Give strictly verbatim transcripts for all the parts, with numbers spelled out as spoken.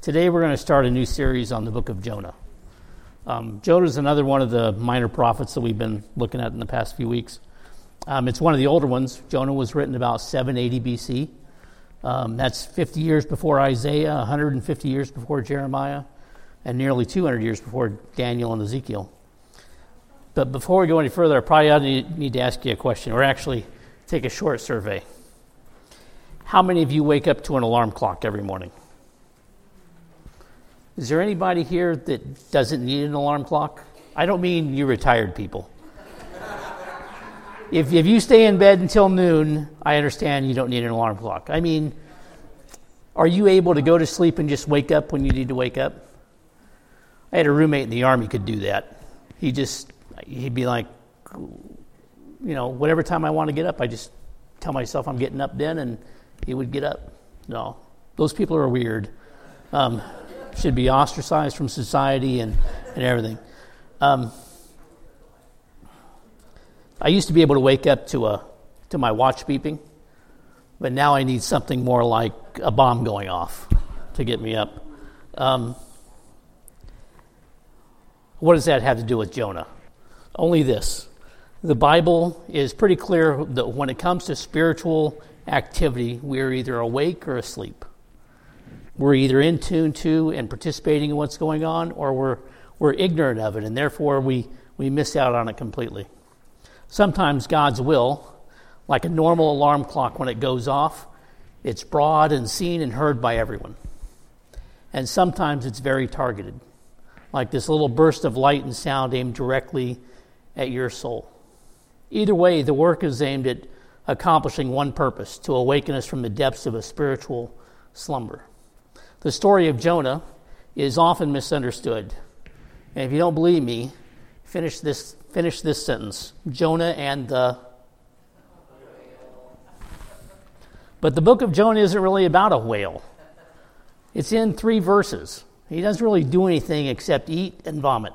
Today we're going to start a new series on the book of Jonah. Um, Jonah is another one of the minor prophets that we've been looking at in the past few weeks. Um, it's one of the older ones. Jonah was written about seven eighty B C. Um, that's fifty years before Isaiah, one hundred fifty years before Jeremiah, and nearly two hundred years before Daniel and Ezekiel. But before we go any further, I probably ought to need to ask you a question, or actually take a short survey. How many of you wake up to an alarm clock every morning? Is there anybody here that doesn't need an alarm clock? I don't mean you retired people. If, if you stay in bed until noon, I understand you don't need an alarm clock. I mean, are you able to go to sleep and just wake up when you need to wake up? I had a roommate in the Army could do that. He just, he'd be like, you know, whatever time I want to get up, I just tell myself I'm getting up then, and he would get up. No, those people are weird. Um, should be ostracized from society and, and everything. Um, I used to be able to wake up to a to my watch beeping, but now I need something more like a bomb going off to get me up. Um, what does that have to do with Jonah? Only this. The Bible is pretty clear that when it comes to spiritual activity, we're either awake or asleep. We're either in tune to and participating in what's going on, or we're we're ignorant of it, and therefore we, we miss out on it completely. Sometimes God's will, like a normal alarm clock when it goes off, it's broad and seen and heard by everyone. And sometimes it's very targeted, like this little burst of light and sound aimed directly at your soul. Either way, the work is aimed at accomplishing one purpose, to awaken us from the depths of a spiritual slumber. The story of Jonah is often misunderstood. And if you don't believe me, finish this finish this sentence. Jonah and the... But the book of Jonah isn't really about a whale. It's in three verses. He doesn't really do anything except eat and vomit.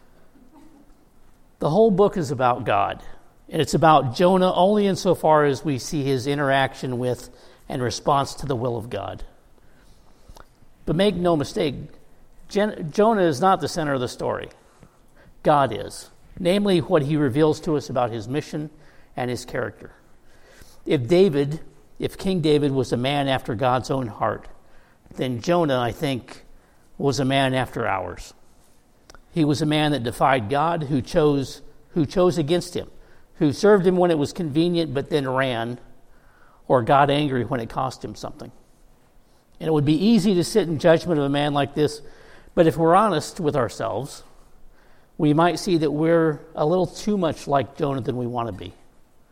The whole book is about God. And it's about Jonah only insofar as we see his interaction with and response to the will of God. But make no mistake, Jen- Jonah is not the center of the story. God is. Namely, what he reveals to us about his mission and his character. If David, if King David was a man after God's own heart, then Jonah, I think, was a man after ours. He was a man that defied God, who chose, who chose against him, who served him when it was convenient but then ran, or got angry when it cost him something. And it would be easy to sit in judgment of a man like this, but if we're honest with ourselves, we might see that we're a little too much like Jonah than we want to be.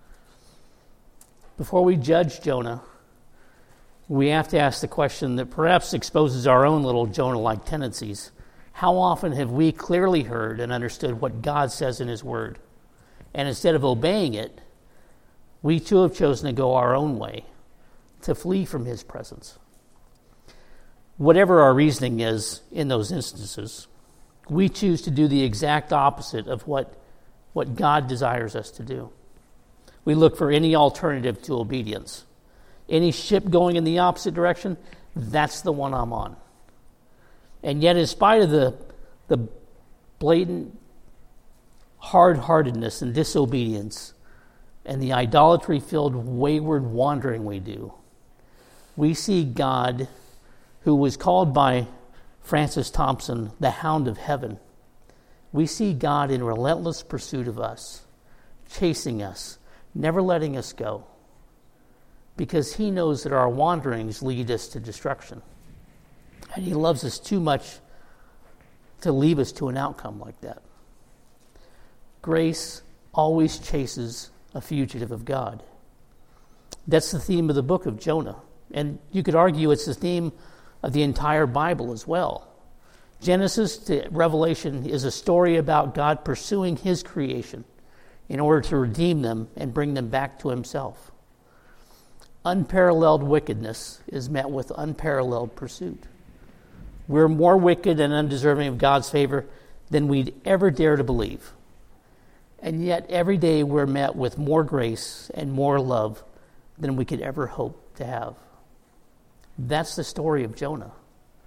Before we judge Jonah, we have to ask the question that perhaps exposes our own little Jonah-like tendencies. How often have we clearly heard and understood what God says in his word? And instead of obeying it, we too have chosen to go our own way, to flee from his presence. Whatever our reasoning is in those instances, we choose to do the exact opposite of what, what God desires us to do. We look for any alternative to obedience. Any ship going in the opposite direction, that's the one I'm on. And yet, in spite of the, the blatant hard-heartedness and disobedience and the idolatry-filled wayward wandering we do, we see God, who was called by Francis Thompson the Hound of Heaven. We see God in relentless pursuit of us, chasing us, never letting us go, because he knows that our wanderings lead us to destruction. And he loves us too much to leave us to an outcome like that. Grace always chases a fugitive of God. That's the theme of the book of Jonah. And you could argue it's the theme of the entire Bible as well. Genesis to Revelation is a story about God pursuing his creation in order to redeem them and bring them back to himself. Unparalleled wickedness is met with unparalleled pursuit. We're more wicked and undeserving of God's favor than we'd ever dare to believe. And yet every day we're met with more grace and more love than we could ever hope to have. That's the story of Jonah.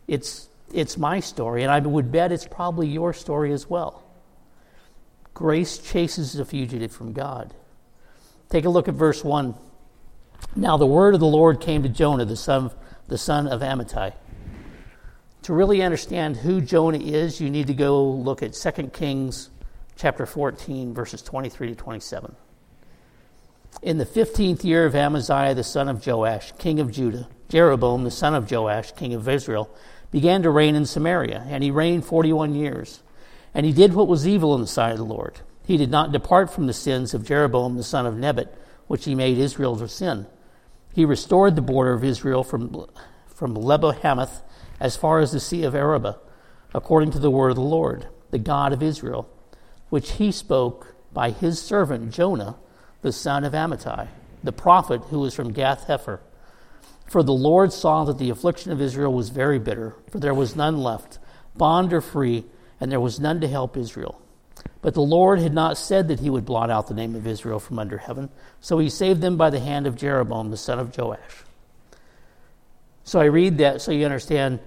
It's, it's my story, and I would bet it's probably your story as well. Grace chases the fugitive from God. Take a look at verse one. Now the word of the Lord came to Jonah, the son of, the son of Amittai. To really understand who Jonah is, you need to go look at Second Kings chapter fourteen, verses twenty-three to twenty-seven. In the fifteenth year of Amaziah, the son of Joash, king of Judah, Jeroboam, the son of Joash, king of Israel, began to reign in Samaria, and he reigned forty-one years. And he did what was evil in the sight of the Lord. He did not depart from the sins of Jeroboam, the son of Nebat, which he made Israel to sin. He restored the border of Israel from, from Lebo-Hamath as far as the sea of Arabah, according to the word of the Lord, the God of Israel, which he spoke by his servant Jonah, the son of Amittai, the prophet who was from Gath-Hepher. For the Lord saw that the affliction of Israel was very bitter, for there was none left, bond or free, and there was none to help Israel. But the Lord had not said that he would blot out the name of Israel from under heaven, so he saved them by the hand of Jeroboam, the son of Joash. So I read that so you understand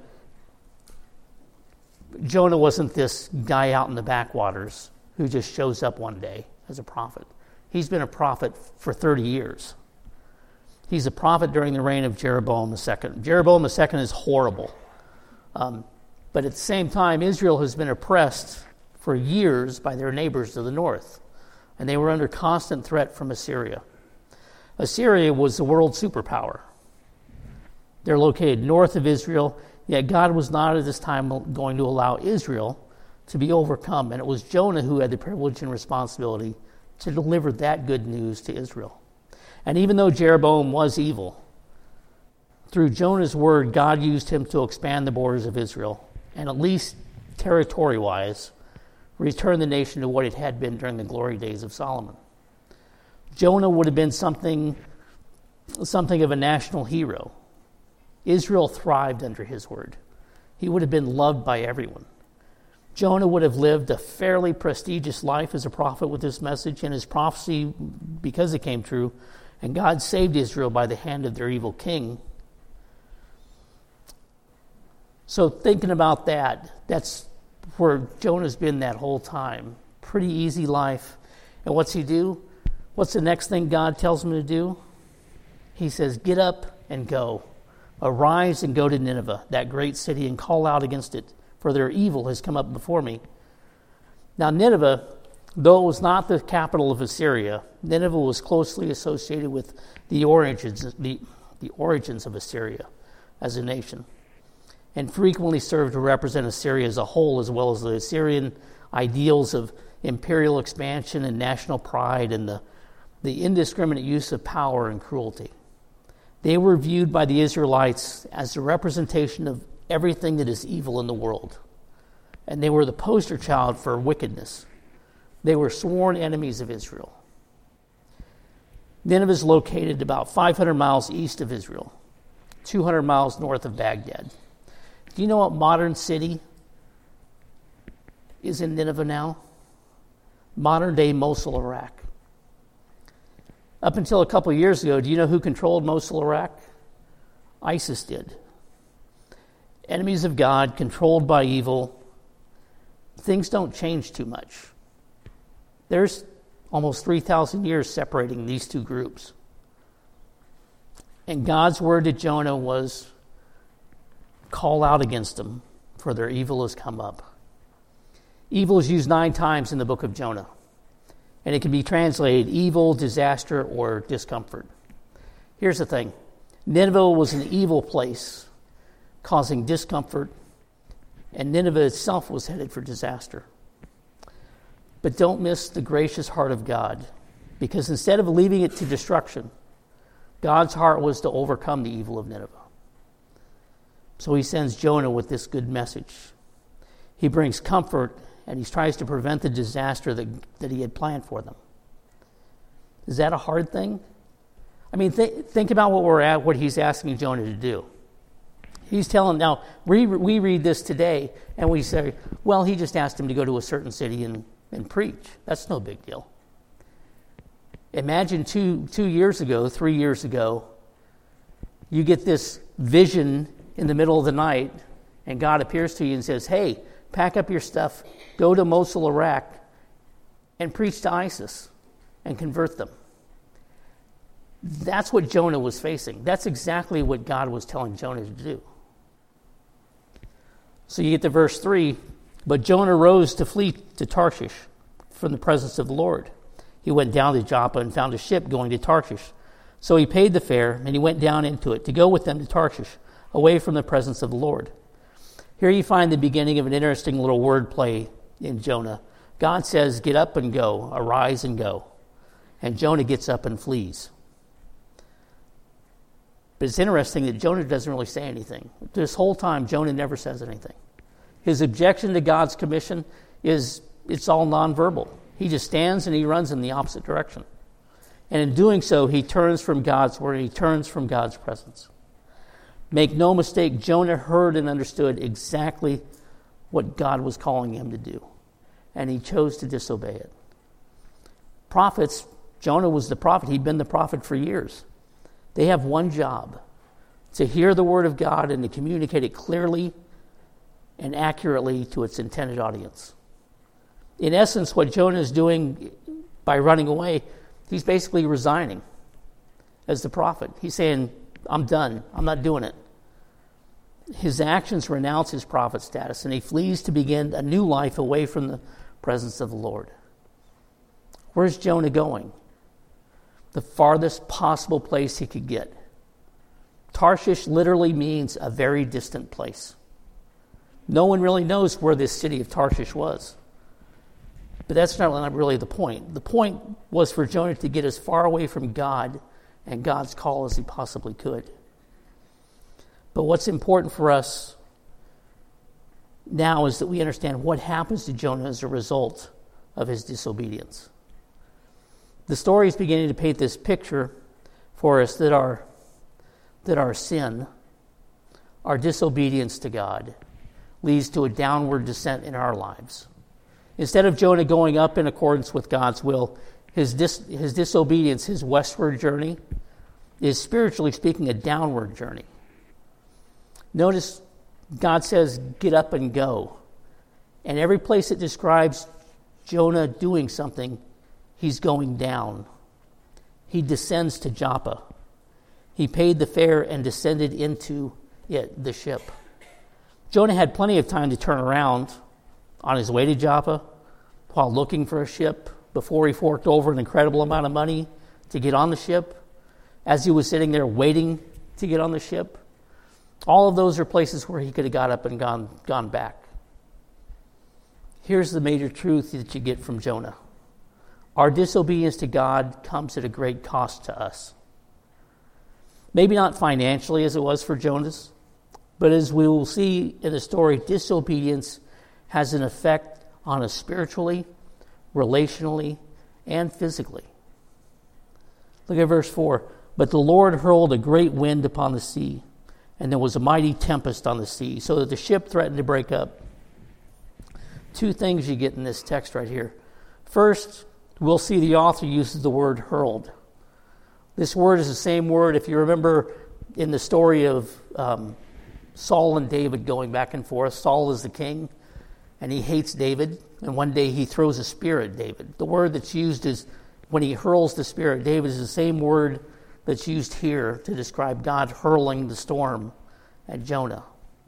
Jonah wasn't this guy out in the backwaters who just shows up one day as a prophet. He's been a prophet for thirty years. He's a prophet during the reign of Jeroboam the second. Jeroboam the second is horrible. Um, but at the same time, Israel has been oppressed for years by their neighbors to the north. And they were under constant threat from Assyria. Assyria was the world superpower. They're located north of Israel, yet God was not at this time going to allow Israel to be overcome. And it was Jonah who had the privilege and responsibility to deliver that good news to Israel. And even though Jeroboam was evil, through Jonah's word, God used him to expand the borders of Israel, and at least territory-wise, return the nation to what it had been during the glory days of Solomon. Jonah would have been something, something of a national hero. Israel thrived under his word. He would have been loved by everyone. Jonah would have lived a fairly prestigious life as a prophet with this message, and his prophecy, because it came true, and God saved Israel by the hand of their evil king. So thinking about that, that's where Jonah's been that whole time. Pretty easy life. And what's he do? What's the next thing God tells him to do? He says, get up and go. Arise and go to Nineveh, that great city, and call out against it, for their evil has come up before me. Now Nineveh, though it was not the capital of Assyria, Nineveh was closely associated with the origins, the, the origins of Assyria as a nation, and frequently served to represent Assyria as a whole, as well as the Assyrian ideals of imperial expansion and national pride and the, the indiscriminate use of power and cruelty. They were viewed by the Israelites as the representation of everything that is evil in the world. And they were the poster child for wickedness. They were sworn enemies of Israel. Nineveh is located about five hundred miles east of Israel, two hundred miles north of Baghdad. Do you know what modern city is in Nineveh now? Modern-day Mosul, Iraq. Up until a couple of years ago, do you know who controlled Mosul, Iraq? ISIS did. Enemies of God, controlled by evil. Things don't change too much. There's almost three thousand years separating these two groups. And God's word to Jonah was, call out against them, for their evil has come up. Evil is used nine times in the book of Jonah. And it can be translated evil, disaster, or discomfort. Here's the thing. Nineveh was an evil place, causing discomfort, and Nineveh itself was headed for disaster. But don't miss the gracious heart of God, because instead of leaving it to destruction, God's heart was to overcome the evil of Nineveh. So he sends Jonah with this good message. He brings comfort, and he tries to prevent the disaster that, that he had planned for them. Is that a hard thing? I mean, th- think about what we're at, what he's asking Jonah to do. He's telling, now, we, we read this today, and we say, well, he just asked him to go to a certain city and, and preach. That's no big deal. Imagine two, two years ago, three years ago, you get this vision in the middle of the night, and God appears to you and says, hey, pack up your stuff, go to Mosul, Iraq, and preach to ISIS and convert them. That's what Jonah was facing. That's exactly what God was telling Jonah to do. So you get to verse three, but Jonah rose to flee to Tarshish from the presence of the Lord. He went down to Joppa and found a ship going to Tarshish. So he paid the fare, and he went down into it to go with them to Tarshish, away from the presence of the Lord. Here you find the beginning of an interesting little wordplay in Jonah. God says, get up and go, arise and go. And Jonah gets up and flees. But it's interesting that Jonah doesn't really say anything. This whole time, Jonah never says anything. His objection to God's commission is, it's all nonverbal. He just stands and he runs in the opposite direction. And in doing so, he turns from God's word, he turns from God's presence. Make no mistake, Jonah heard and understood exactly what God was calling him to do. And he chose to disobey it. Prophets, Jonah was the prophet. He'd been the prophet for years. They have one job, to hear the word of God and to communicate it clearly and accurately to its intended audience. In essence, what Jonah is doing by running away, he's basically resigning as the prophet. He's saying, I'm done. I'm not doing it. His actions renounce his prophet status, and he flees to begin a new life away from the presence of the Lord. Where's Jonah going? The farthest possible place he could get. Tarshish literally means a very distant place. No one really knows where this city of Tarshish was. But that's not really the point. The point was for Jonah to get as far away from God and God's call as he possibly could. But what's important for us now is that we understand what happens to Jonah as a result of his disobedience. The story is beginning to paint this picture for us that our, that our sin, our disobedience to God, leads to a downward descent in our lives. Instead of Jonah going up in accordance with God's will, his, dis, his disobedience, his westward journey, is spiritually speaking a downward journey. Notice God says, get up and go. And every place it describes Jonah doing something, he's going down. He descends to Joppa. He paid the fare and descended into it, the ship. Jonah had plenty of time to turn around on his way to Joppa while looking for a ship before he forked over an incredible amount of money to get on the ship, as he was sitting there waiting to get on the ship. All of those are places where he could have got up and gone, gone back. Here's the major truth that you get from Jonah. Our disobedience to God comes at a great cost to us. Maybe not financially as it was for Jonas, but as we will see in the story, disobedience has an effect on us spiritually, relationally, and physically. Look at verse four. But the Lord hurled a great wind upon the sea, and there was a mighty tempest on the sea, so that the ship threatened to break up. Two things you get in this text right here. First, we'll see the author uses the word hurled. This word is the same word, if you remember, in the story of um, Saul and David going back and forth. Saul is the king, and he hates David, and one day he throws a spear at David. The word that's used is, when he hurls the spear at David, is the same word that's used here to describe God hurling the storm at Jonah.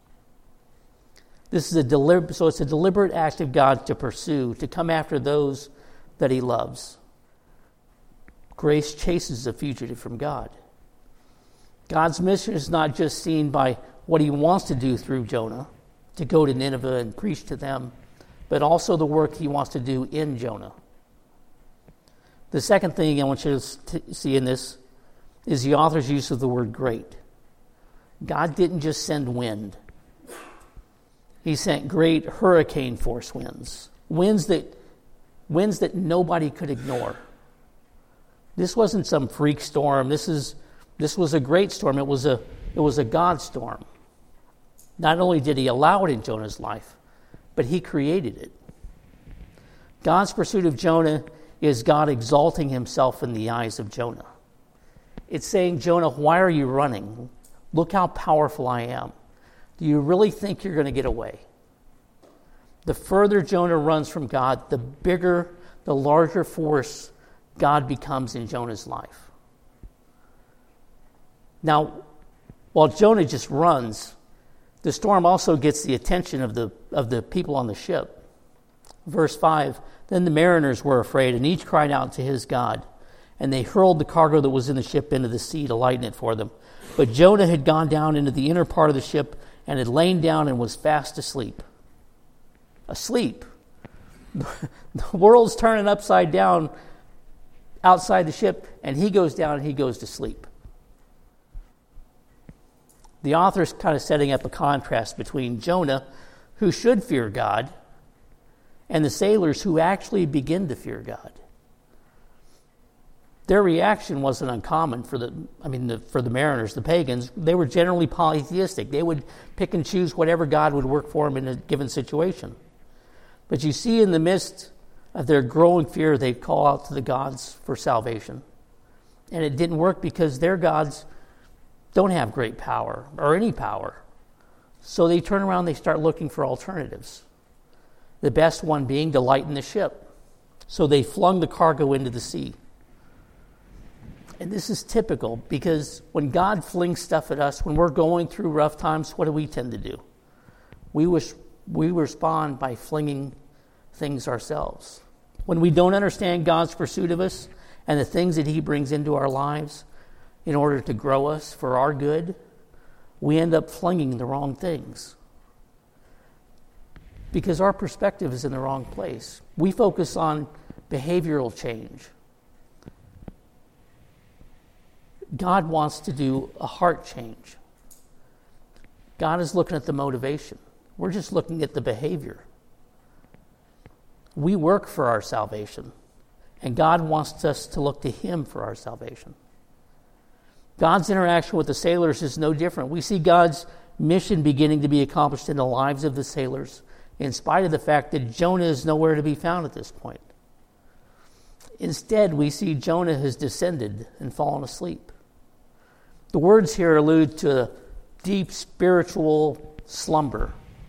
This is a deliberate, so it's a deliberate act of God to pursue, to come after those that he loves. Grace chases a fugitive from God. God's mission is not just seen by what he wants to do through Jonah, to go to Nineveh and preach to them, but also the work he wants to do in Jonah. The second thing I want you to see in this is the author's use of the word great. God didn't just send wind. He sent great hurricane force winds, winds that winds that nobody could ignore. This wasn't some freak storm. This is this was a great storm. It was a it was a God storm. Not only did he allow it in Jonah's life, but he created it. God's pursuit of Jonah is God exalting himself in the eyes of Jonah. It's saying, Jonah, why are you running? Look how powerful I am. Do you really think you're going to get away? The further Jonah runs from God, the bigger, the larger force God becomes in Jonah's life. Now, while Jonah just runs, the storm also gets the attention of the of the people on the ship. Verse five, then the mariners were afraid, and each cried out to his God. And they hurled the cargo that was in the ship into the sea to lighten it for them. But Jonah had gone down into the inner part of the ship and had lain down and was fast asleep. Asleep. The world's turning upside down outside the ship, and he goes down and he goes to sleep. The author's kind of setting up a contrast between Jonah, who should fear God, and the sailors who actually begin to fear God. Their reaction wasn't uncommon for the, I mean, the, for the mariners, the pagans. They were generally polytheistic. They would pick and choose whatever God would work for them in a given situation. But you see, in the midst of their growing fear, they call out to the gods for salvation. And it didn't work because their gods don't have great power or any power. So they turn around, they start looking for alternatives. The best one being to lighten the ship. So they flung the cargo into the sea. And this is typical because when God flings stuff at us, when we're going through rough times, what do we tend to do? We wish, we respond by flinging things ourselves. When we don't understand God's pursuit of us and the things that he brings into our lives in order to grow us for our good, we end up flinging the wrong things. Because our perspective is in the wrong place. We focus on behavioral change. God wants to do a heart change. God is looking at the motivation. We're just looking at the behavior. We work for our salvation, and God wants us to look to him for our salvation. God's interaction with the sailors is no different. We see God's mission beginning to be accomplished in the lives of the sailors, in spite of the fact that Jonah is nowhere to be found at this point. Instead, we see Jonah has descended and fallen asleep. The words here allude to a deep spiritual slumber.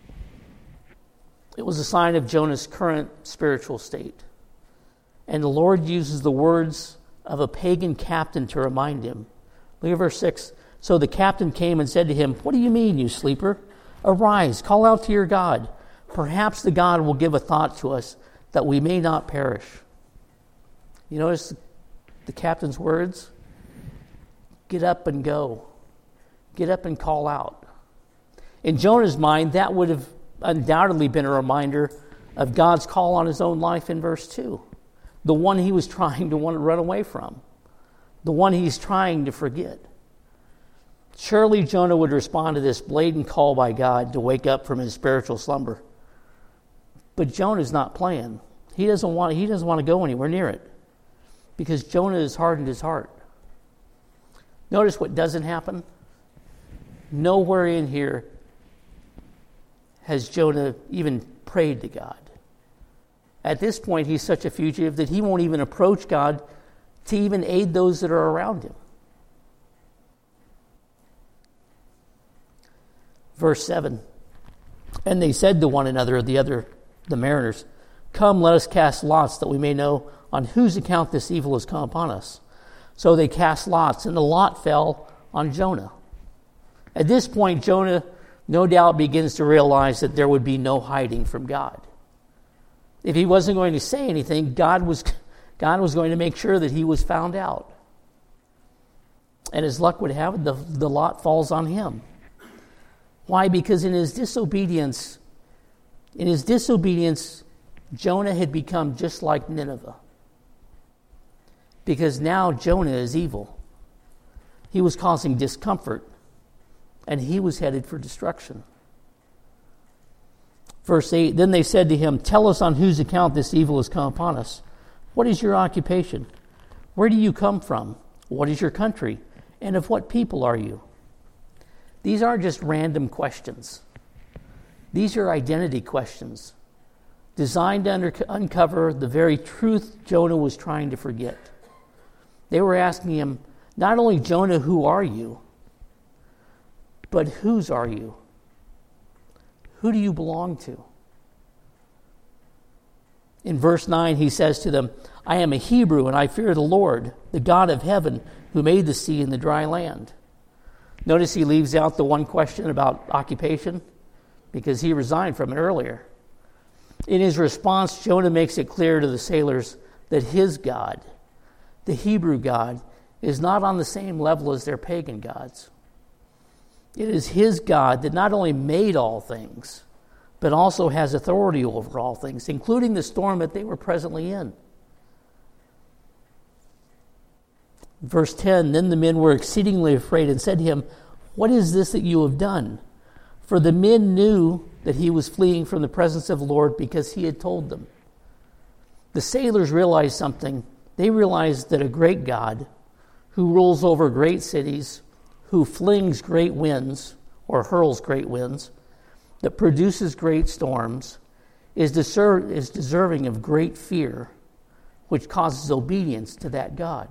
It was a sign of Jonah's current spiritual state. And the Lord uses the words of a pagan captain to remind him. Look at verse six. So the captain came and said to him, "What do you mean, you sleeper? Arise, call out to your God. Perhaps the God will give a thought to us that we may not perish." You notice the captain's words? Get up and go. Get up and call out. In Jonah's mind, that would have undoubtedly been a reminder of God's call on his own life in verse two. The one he was trying to want to run away from. The one he's trying to forget. Surely Jonah would respond to this blatant call by God to wake up from his spiritual slumber. But Jonah's not playing. He doesn't want, he doesn't want to go anywhere near it. Because Jonah has hardened his heart. Notice what doesn't happen. Nowhere in here has Jonah even prayed to God. At this point, he's such a fugitive that he won't even approach God to even aid those that are around him. Verse seven. And they said to one another, the other, the mariners, "Come, let us cast lots that we may know on whose account this evil has come upon us." So they cast lots, and the lot fell on Jonah. At this point, Jonah no doubt begins to realize that there would be no hiding from God. If he wasn't going to say anything, God was, God was going to make sure that he was found out. And as luck would have it, the, the lot falls on him. Why? Because in his disobedience, in his disobedience, Jonah had become just like Nineveh. Because now Jonah is evil. He was causing discomfort, and he was headed for destruction. Verse eight, then they said to him, "Tell us on whose account this evil has come upon us. What is your occupation? Where do you come from? What is your country? And of what people are you?" These aren't just random questions. These are identity questions designed to under- uncover the very truth Jonah was trying to forget. They were asking him, not only, "Jonah, who are you?" but "whose are you?" Who do you belong to? In verse nine, he says to them, I am a Hebrew, and I fear the Lord, the God of heaven, who made the sea and the dry land. Notice he leaves out the one question about occupation, because he resigned from it earlier. In his response, Jonah makes it clear to the sailors that his God, the Hebrew God, is not on the same level as their pagan gods. It is his God that not only made all things, but also has authority over all things, including the storm that they were presently in. Verse ten, then the men were exceedingly afraid and said to him, what is this that you have done? For the men knew that he was fleeing from the presence of the Lord because he had told them. The sailors realized something. They realized that a great God who rules over great cities, who flings great winds or hurls great winds, that produces great storms, is, deser- is deserving of great fear, which causes obedience to that God.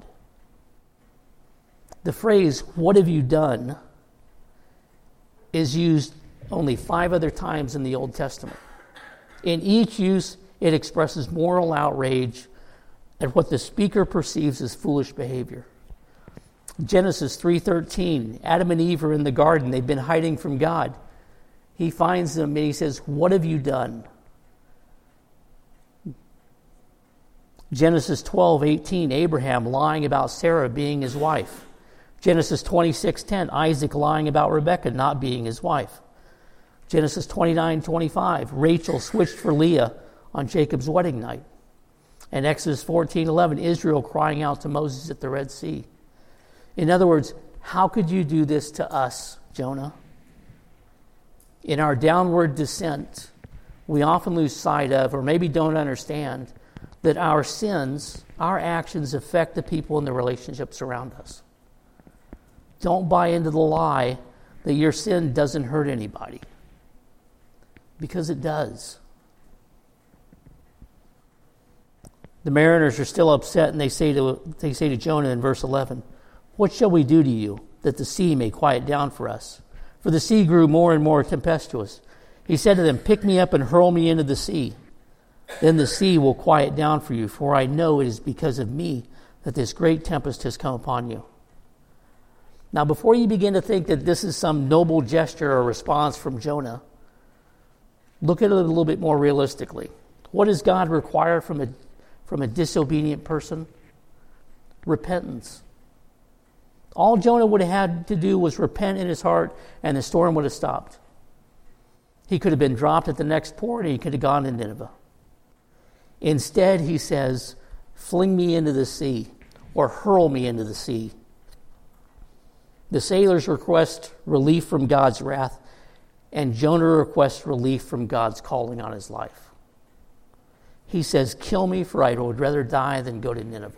The phrase, what have you done, is used only five other times in the Old Testament. In each use, it expresses moral outrage at what the speaker perceives as foolish behavior. Genesis three thirteen, Adam and Eve are in the garden. They've been hiding from God. He finds them and he says, what have you done? Genesis twelve eighteen, Abraham lying about Sarah being his wife. Genesis twenty-six ten, Isaac lying about Rebekah not being his wife. Genesis twenty-nine twenty-five, Rachel switched for Leah on Jacob's wedding night. And Exodus fourteen eleven, Israel crying out to Moses at the Red Sea. In other words, how could you do this to us, Jonah? In our downward descent, we often lose sight of, or maybe don't understand, that our sins, our actions affect the people in the relationships around us. Don't buy into the lie that your sin doesn't hurt anybody, because it does. The mariners are still upset, and they say to they say to Jonah in verse eleven, what shall we do to you, that the sea may quiet down for us? For the sea grew more and more tempestuous. He said to them, pick me up and hurl me into the sea. Then the sea will quiet down for you, for I know it is because of me that this great tempest has come upon you. Now, before you begin to think that this is some noble gesture or response from Jonah, look at it a little bit more realistically. What does God require from a, from a disobedient person? Repentance. All Jonah would have had to do was repent in his heart, and the storm would have stopped. He could have been dropped at the next port, and he could have gone to Nineveh. Instead, he says, fling me into the sea, or hurl me into the sea. The sailors request relief from God's wrath, and Jonah requests relief from God's calling on his life. He says, kill me, for I would rather die than go to Nineveh.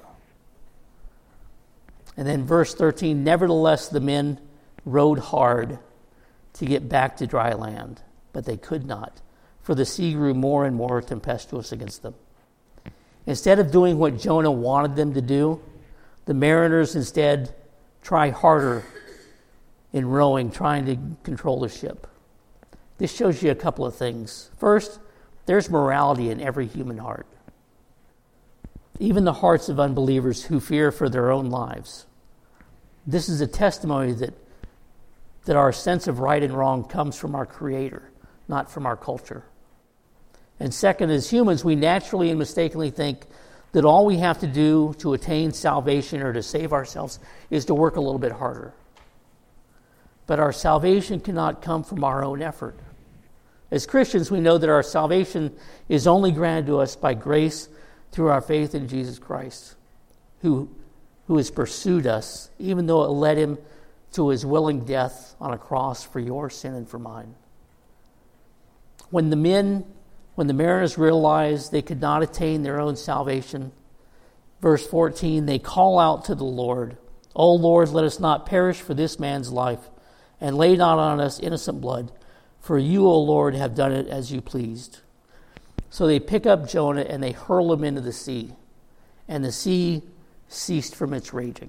And then verse thirteen, nevertheless the men rowed hard to get back to dry land, but they could not, for the sea grew more and more tempestuous against them. Instead of doing what Jonah wanted them to do, the mariners instead try harder in rowing, trying to control the ship. This shows you a couple of things. First, there's morality in every human heart. Even the hearts of unbelievers who fear for their own lives. This is a testimony that, that our sense of right and wrong comes from our Creator, not from our culture. And second, as humans, we naturally and mistakenly think that all we have to do to attain salvation or to save ourselves is to work a little bit harder. But our salvation cannot come from our own effort. As Christians, we know that our salvation is only granted to us by grace through our faith in Jesus Christ, who, who has pursued us, even though it led him to his willing death on a cross for your sin and for mine. When the men, when the mariners realized they could not attain their own salvation, verse fourteen, they call out to the Lord, O Lord, let us not perish for this man's life, and lay not on us innocent blood, for you, O Lord, have done it as you pleased. So they pick up Jonah and they hurl him into the sea, and the sea ceased from its raging.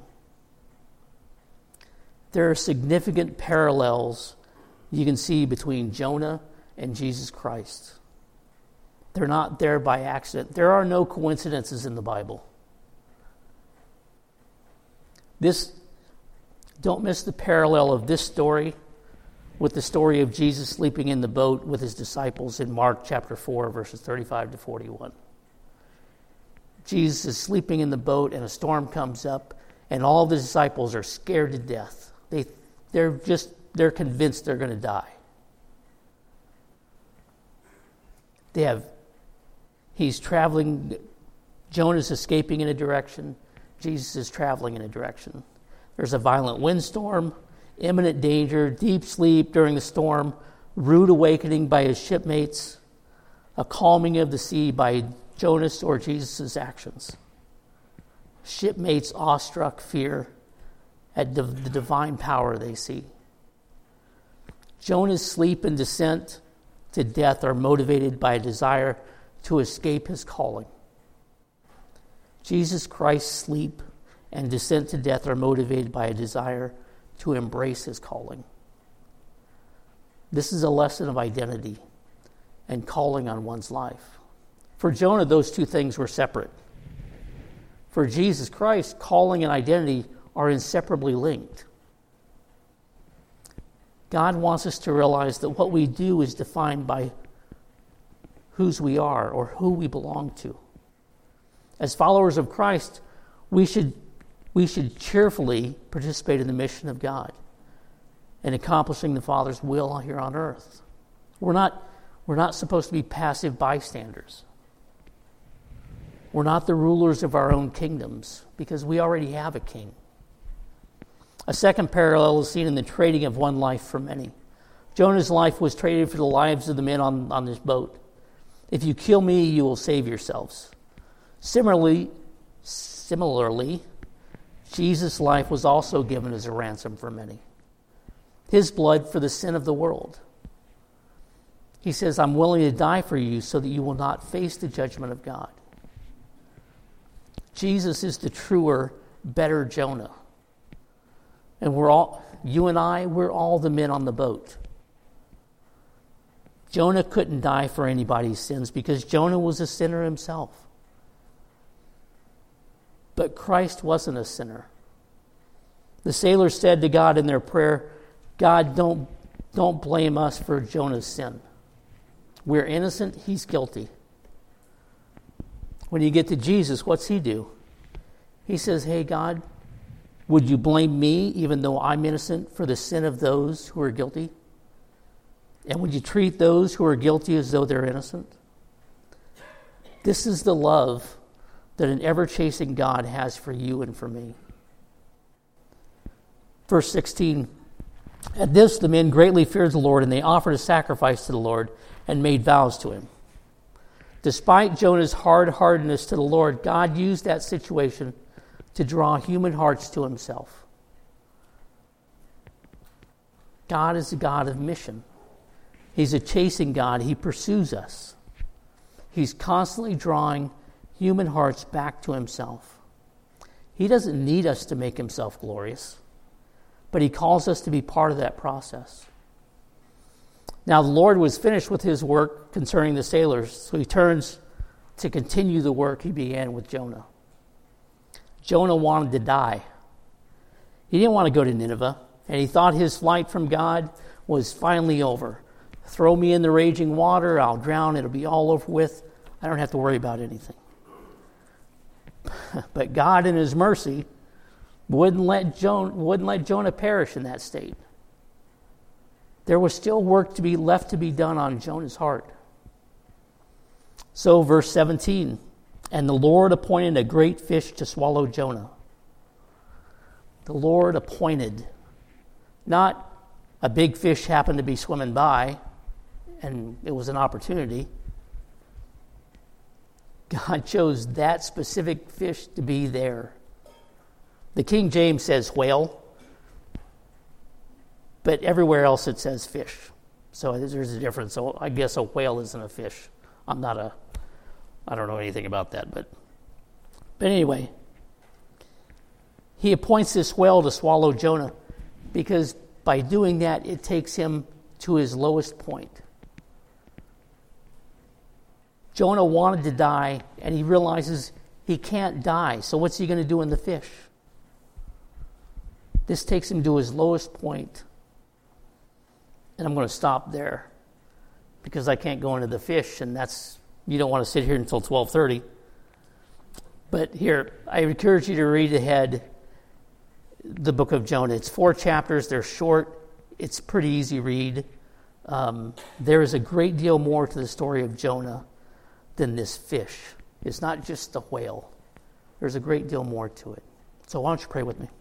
There are significant parallels you can see between Jonah and Jesus Christ. They're not there by accident. There are no coincidences in the Bible. This, don't miss the parallel of this story with the story of Jesus sleeping in the boat with his disciples in Mark chapter four, verses thirty-five to forty-one. Jesus is sleeping in the boat and a storm comes up and all of the disciples are scared to death. They, they're just, they're convinced they're going to die. They have, he's traveling, Jonah's escaping in a direction, Jesus is traveling in a direction. There's a violent windstorm, imminent danger, deep sleep during the storm, rude awakening by his shipmates, a calming of the sea by Jonas or Jesus' actions. Shipmates awestruck fear at the divine power they see. Jonah's sleep and descent to death are motivated by a desire to escape his calling. Jesus Christ's sleep and descent to death are motivated by a desire to embrace his calling. This is a lesson of identity and calling on one's life. For Jonah, those two things were separate. For Jesus Christ, calling and identity are inseparably linked. God wants us to realize that what we do is defined by whose we are or who we belong to. As followers of Christ, we should we should cheerfully participate in the mission of God and accomplishing the Father's will here on earth. We're not, we're not supposed to be passive bystanders. We're not the rulers of our own kingdoms because we already have a king. A second parallel is seen in the trading of one life for many. Jonah's life was traded for the lives of the men on, on this boat. If you kill me, you will save yourselves. Similarly, similarly, Jesus' life was also given as a ransom for many. His blood for the sin of the world. He says, I'm willing to die for you so that you will not face the judgment of God. Jesus is the truer, better Jonah. And we're all, you and I, we're all the men on the boat. Jonah couldn't die for anybody's sins because Jonah was a sinner himself. But Christ wasn't a sinner. The sailors said to God in their prayer, God, don't, don't blame us for Jonah's sin. We're innocent, he's guilty. When you get to Jesus, what's he do? He says, hey, God, would you blame me even though I'm innocent for the sin of those who are guilty? And would you treat those who are guilty as though they're innocent? This is the love that an ever-chasing God has for you and for me. Verse sixteen, at this the men greatly feared the Lord, and they offered a sacrifice to the Lord and made vows to him. Despite Jonah's hard-heartedness to the Lord, God used that situation to draw human hearts to himself. God is a God of mission. He's a chasing God. He pursues us. He's constantly drawing human hearts back to himself. He doesn't need us to make himself glorious, but he calls us to be part of that process. Now the Lord was finished with his work concerning the sailors, so he turns to continue the work he began with Jonah. Jonah wanted to die. He didn't want to go to Nineveh, and he thought his flight from God was finally over. Throw me in the raging water, I'll drown, it'll be all over with. I don't have to worry about anything. But God in his mercy wouldn't let Jonah, wouldn't let Jonah perish in that state. There was still work to be left to be done on Jonah's heart. So verse seventeen, and the Lord appointed a great fish to swallow Jonah. The Lord appointed. Not a big fish happened to be swimming by and it was an opportunity. God chose that specific fish to be there. The King James says whale, but everywhere else it says fish. So there's a difference. So I guess a whale isn't a fish. I'm not a, I don't know anything about that, but, but anyway, he appoints this whale to swallow Jonah because by doing that, it takes him to his lowest point. Jonah wanted to die, and he realizes he can't die. So what's he going to do in the fish? This takes him to his lowest point. And I'm going to stop there because I can't go into the fish, and that's, you don't want to sit here until twelve thirty. But here, I encourage you to read ahead the book of Jonah. It's four chapters. They're short. It's pretty easy read. Um, there is a great deal more to the story of Jonah than this fish. It's not just the whale. There's a great deal more to it. So why don't you pray with me?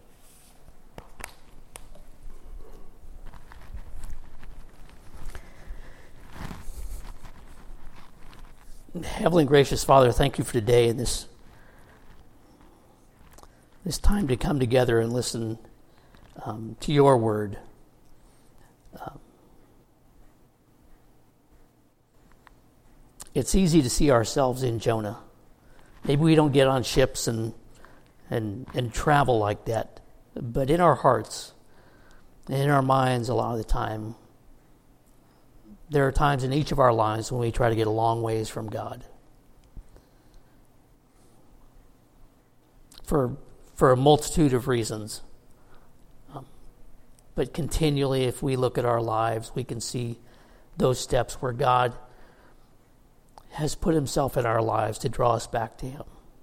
Heavenly and gracious Father, thank you for today and this this time to come together and listen um, to your word. Um, it's easy to see ourselves in Jonah. Maybe we don't get on ships and and and travel like that, but in our hearts and in our minds a lot of the time, there are times in each of our lives when we try to get a long ways from God. For for a multitude of reasons. Um, but continually, if we look at our lives, we can see those steps where God has put himself in our lives to draw us back to him.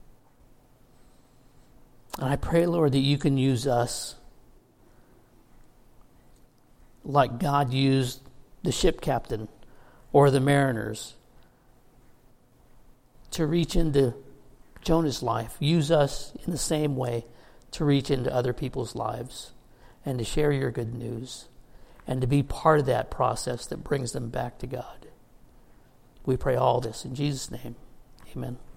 And I pray, Lord, that you can use us like God used the ship captain or the mariners to reach into Jonah's life. Use us in the same way to reach into other people's lives and to share your good news and to be part of that process that brings them back to God. We pray all this in Jesus' name. Amen.